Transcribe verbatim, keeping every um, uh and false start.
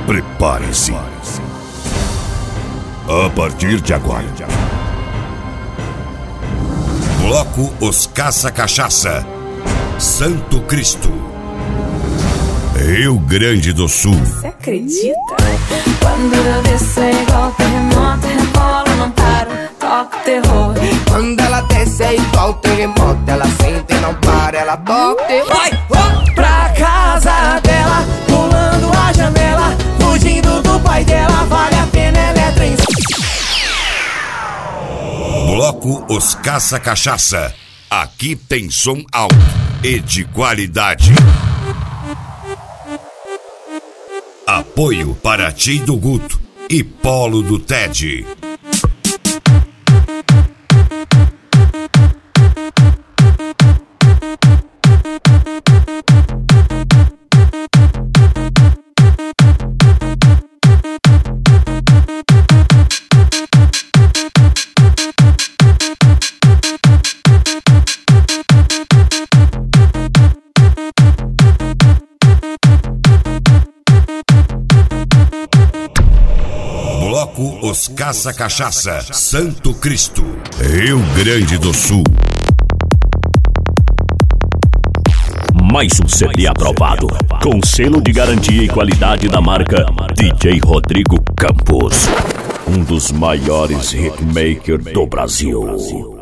Prepare-se. A partir de agora, Bloco Os Caça-Cachaça, Santo Cristo, Rio Grande do Sul. Você acredita? Quando eu desço é igual terremoto, rebola, não paro, toca o terror. Quando ela desce é igual terremoto, ela sente e não para, ela toca o terror. Vai, oh, pra casa dela, pulando a janela, fugindo do pai dela, vale a pena, ela é trem. Bloco Os Caça-Cachaça. Aqui tem som alto e de qualidade. Apoio Paraty do Guto e Polo do Ted. Bloco Os Caça-Cachaça, Santo Cristo, Rio Grande do Sul. Mais um C D aprovado, com selo de garantia e qualidade da marca D J Rodrigo Campos, um dos maiores hitmakers do Brasil.